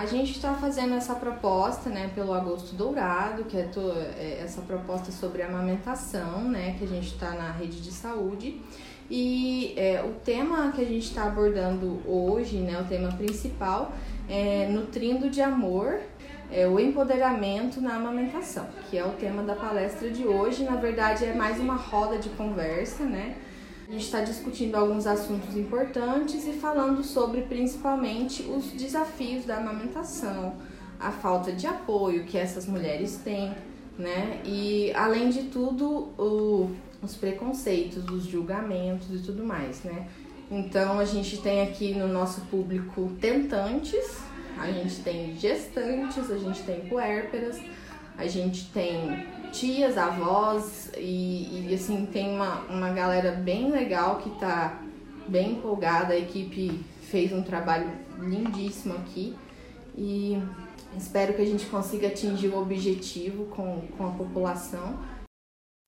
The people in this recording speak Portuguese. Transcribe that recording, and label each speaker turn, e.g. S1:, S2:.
S1: A gente está fazendo essa proposta, né, pelo Agosto Dourado, que é essa proposta sobre amamentação, né, que a gente está na rede de saúde. E o tema que a gente está abordando hoje, né, o tema principal, é Nutrindo de Amor, o empoderamento na amamentação, que é o tema da palestra de hoje. Na verdade, é mais uma roda de conversa, né? A gente está discutindo alguns assuntos importantes e falando sobre, principalmente, os desafios da amamentação, a falta de apoio que essas mulheres têm, né? E, além de tudo, os preconceitos, os julgamentos e tudo mais, né? Então, a gente tem aqui no nosso público tentantes, a gente tem gestantes, a gente tem puérperas, a gente tem tias, avós e assim, tem uma galera bem legal que tá bem empolgada. A equipe fez um trabalho lindíssimo aqui e espero que a gente consiga atingir o objetivo com a população.